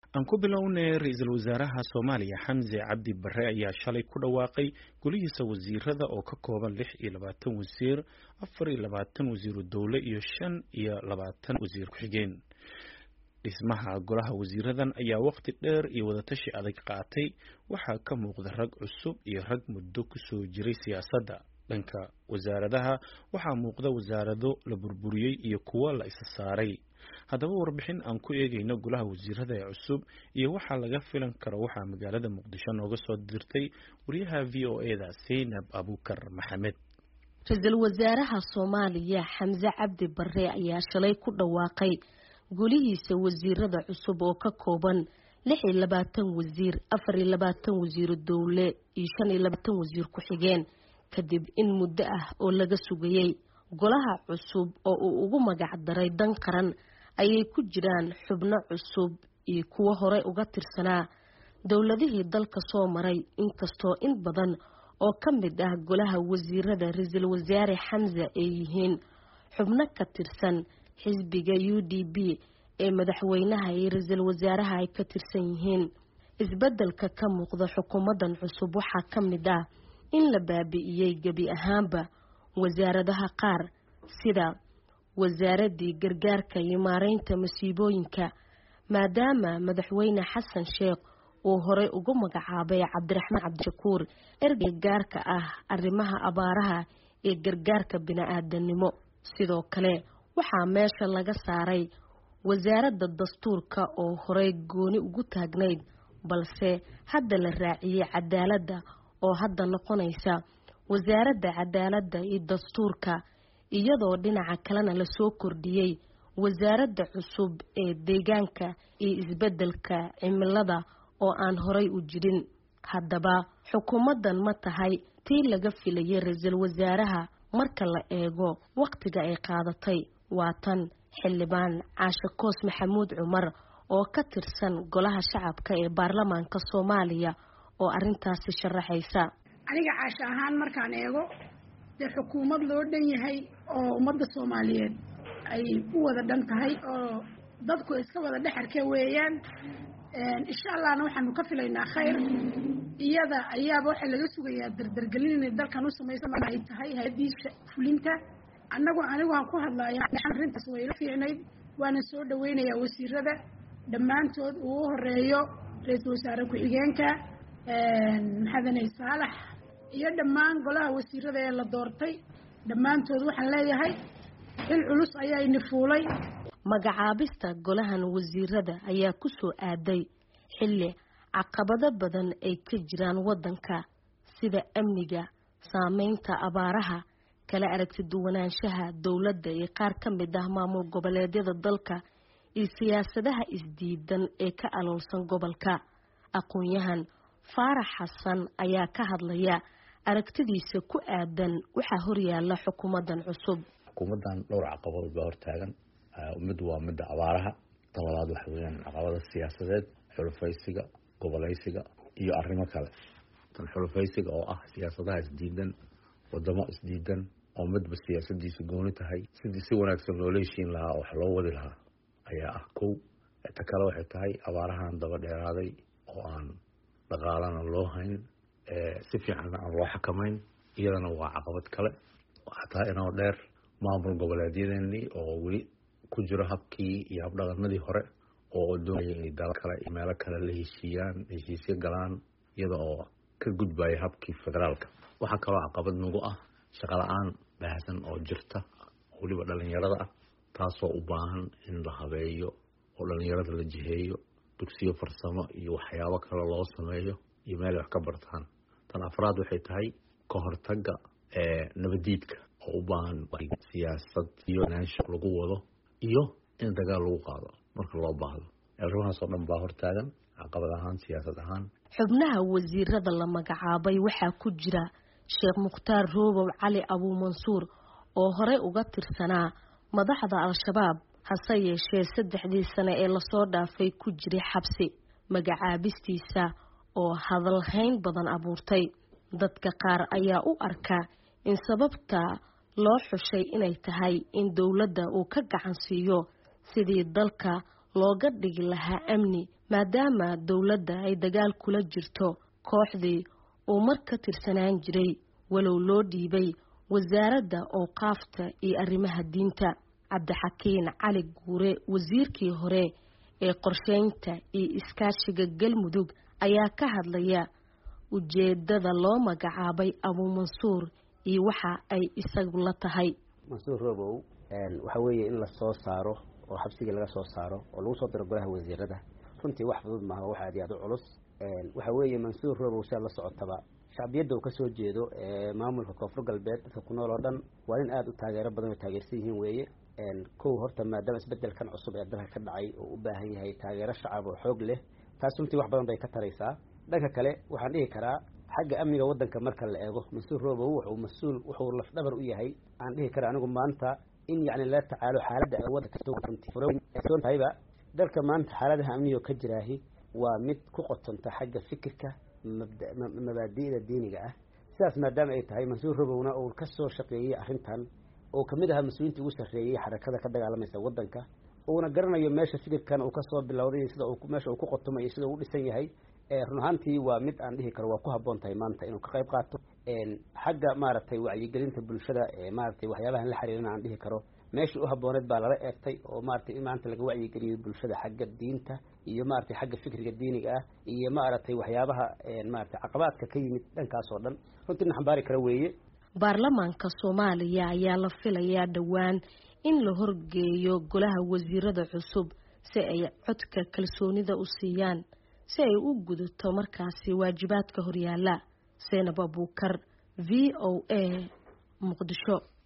aan ku bilownay ra'iisul wasaaraha Soomaaliya Xamse Cabdi Barre ayaa shalay ku dhawaaqay golihiisa wasiirada oo ka kooban 26 wasiir, 24 wasiiru dowle iyo 25 wasiir ku-xigeen. Dhismaha golaha wasiiradan ayaa waqti dheer iyo wadatashi adag qaatay, waxaa ka muuqda rag cusub iyo rag muddo ku soo jiray siyaasadda. Dhanka wasaaradaha waxaa muuqda wasaarado la burburiyey iyo kuwo la isa saaray. haddaba warbixin aan ku eegayno golaha wasiirada ee cusub iyo waxa laga filan karo waxaa magaalada Muqdisho nooga soo dirtay wariyaha VOA-da Zainab Abuukar Maxamed. Ra'iisul wasaaraha Soomaaliya Xamse Cabdi Barre ayaa shalay ku dhawaaqay golihiisa wasiirada cusub oo ka kooban 26 wasiir, 24 wasiir dowle iyo 25 wasiir ku-xigeen kadib in muddo ah oo laga sugayay. Golaha cusub oo uu ugu magac daray dan qaran ayay ku jiraan xubno cusub iyo kuwa hore uga tirsanaa dowladihii dalka soo maray, inkastoo in badan oo ka mid ah golaha wasiirada ra'iisul wasaare Xamse ay yihiin xubno ka tirsan xisbiga UDP ee madaxweynaha iyo ra'iisul wasaaraha ay ka tirsan yihiin. Isbeddelka ka muuqda xukuumadan cusub waxaa ka mid ah in la baabi'iyay gabi ahaanba wasaaradaha qaar sida wasaaradii gargaarka iyo maareynta masiibooyinka, maadaama madaxweyne Xasan Sheekh uu hore ugu magacaabay Cabdiraxmaan Cabdishakuur ergey gaarka ah arrimaha abaaraha ee gargaarka bini'aadanimo. Sidoo kale waxaa meesha laga saaray wasaaradda dastuurka oo hore gooni ugu taagnayd, balse hadda la raaciyay cadaaladda oo hadda noqonaysa wasaaradda cadaaladda iyo dastuurka, iyadoo dhinaca kalena la soo kordhiyay wasaaradda cusub ee deegaanka iyo isbeddelka cimilada oo aan horay u jirin. Haddaba xukuumadan ma tahay tii laga filayay ra'iisul wasaaraha marka la eego waqtiga ay qaadatay? Waa tan xildhibaan Caashe Koos Maxamuud Cumar oo ka tirsan golaha shacabka ee baarlamaanka Soomaaliya oo arintaasi sharaxaysa. aniga caasha ahaan markaan eego dee xukuumad loo dhan yahay oo ummadda Soomaaliyeed ay u wada dhan tahay oo dadku iska wada dhexarka weeyaan. insha Allahna waxaanu ka filaynaa khayr. iyada ayaaba waxa laga sugayaa dardargelin inay dalkan u sameeysan ay tahay hay'adiisa fulinta. anigu waan ku hadlayaa arintaas way la fiicnayd, waana soo dhaweynayaa wasiirada dhammaantood uu horeeyo ra'iisul wasaare ku-xigeenka maxadanay Saalax iyo dhammaan golaha wasiirada ee la doortay dhammaantood waxaan leeyahay il culus ayaa nifuulay. magacaabista golahan wasiirada ayaa ku soo aaday xilli caqabado badan ay ka jiraan wadanka sida amniga, saameynta abaaraha, kala aragti duwanaanshaha dowladda iyo qaar ka mid ah maamul goboleedyada dalka iyo siyaasadaha isdiidan ee ka aloolsan gobolka. aqoonyahan Faarax Xasan ayaa ka hadlaya aragtidiisa ku aadan waxa horyaala xukuumadan cusub. xukuumadan dhowr caqabadood baa hortaagan. mid waa midda abaaraha, talabaad waxa weeyaan caqabada siyaasadeed, xulufaysiga, gobolaysiga iyo arrimo kale. tan xulufaysiga oo ah siyaasadaha isdiidan, wadamo isdiidan oo midba siyaasadiisa gooni tahay, sidii si wanaagsan loo leeshiin lahaa oo wax loo wadi lahaa ayaa ah kow. ta kale waxay tahay abaarahan daba dheeraaday oo aan dhaqaalana loo hayn, si fiican aan loo xakamayn, iyadana waa caqabad kale. xataa inoo dheer maamul goboleedyadeenii oo weli ku jiro habkii iyo habdhaqanadii hore oo doonaya inay dalal kale iyo meelo kale la heshiiyaan, heshiisyo galaan, iyada oo ka gudbaya habkii federaalka. waxaa kaloo caqabad nagu ah shaqo la-aan baahsan oo jirta weliba dhalinyarada ah, taasoo u baahan in la habeeyo oo dhalinyarada la jiheeyo, dugsiyo farsamo iyo waxyaabo kale loo sameeyo iyo meel wax ka bartaan. tan afraad waxay tahay ka hortagga nabadiidka oo u baahan siyaasad iyo naansho lagu wado iyo in dagaal lagu qaado marka loo baahdo. arrimahaas oo dhan baa hortaagan caqabad ahaan, siyaasad ahaan. xubnaha wasiirada la magacaabay waxaa ku jira Sheekh Mukhtaar Roobow Cali Abu Mansuur oo hore uga tirsanaa madaxda Al-Shabaab, hase yeeshee 3 sano ee la soo dhaafay ku jiray xabsi. magacaabistiisa oo hadalhayn badan abuurtay. dadka qaar ayaa u arka in sababta loo xushay inay tahay in dowladda uu ka gacan siiyo sidii dalka looga dhigi lahaa amni maadaama dowladda ay dagaal kula jirto kooxdii uu mar ka tirsanaan jiray walow loo dhiibay wasaaradda awqaafta iyo arrimaha diinta. Cabdixakiin Cali Guure wasiirkii hore ee qorsheynta iyo iskaashiga Galmudug ayaa ka hadlaya ujeedada loo magacaabay Abu Mansuur iyo waxa ay isagu la tahay. Mansuur Robow waxa weeye in la soo saaro oo xabsiga laga soo saaro oo lagu soo diro golaha wasiirada runtii wax fudud maaha, waxa aad iyo aad u culus. waxa weeye Mansuur Robow si la socotaba shacbiyada uu ka soo jeedo maamulka Koonfur Galbeed dadka ku nool oo dhan waa in aad u taageero badan oo taageersan yihiin weeye. kow horta maadaama isbedelkan cusub ee dalka ka dhacay oo u baahan yahay taageero shacab oo xoog leh, taas runtii wax badan bay ka taraysaa. dhanka kale waxaan dhihi karaa xagga amniga wadanka marka la eego Mansuur Robow wuxuu laf dhabar u yahay aan dhihi karaa anigu maanta in yani la tacaalo xaaladda wadanka dalka maanta xaaladaha amniga ka jiraahi waa mid ku qotonta xagga fikirka mabaadi'da diiniga ah. sidaas maadaama ay tahay Mansuur Robowna uu ka soo shaqeeyay arrintan oo kamid ah mas'uuliyiinta ugu sarreeyay xarakada ka dagaalamaysa wadanka, uuna garanayo meesha fikirkan uu ka soo bilowday sida uu meesha uu ku qotomay sida uu dhisan yahay. run ahaantii waa mid aan dhihi karo waa ku habboon tahay maanta inuu ka qayb qaato xagga maaragtay wacyigelinta bulshada maaragtay waxyaabahan la xiriirana aan dhihi karo meeshii u habbooneed baa lala eegtay oo maaragtay in maanta laga wacyigeliyo bulshada xagga diinta iyo maaragtay xagga fikriga diiniga ah iyo maaragtay waxyaabaha maaragtay caqabaadka ka yimid dhankaas oo dhan runtii xambaari kara weeye. Baarlamaanka Soomaaliya ayaa la filayaa dhawaan in la horgeeyo golaha wasiirada cusub si ay codka kalsoonida u siiyaan si ay u gudato markaasi waajibaadka horyaala. Zainab Abuukar, VOA, Muqdisho.